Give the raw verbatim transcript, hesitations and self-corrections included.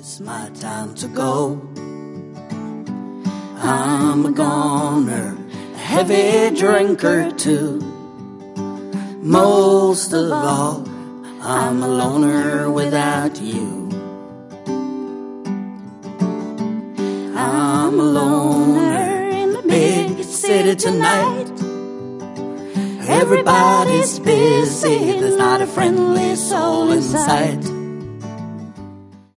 it's my time to go. I'm a goner, a heavy drinker too. Most of all, I'm a loner without you. I'm a loner in the big city tonight. Everybody's busy, there's not a friendly soul in sight.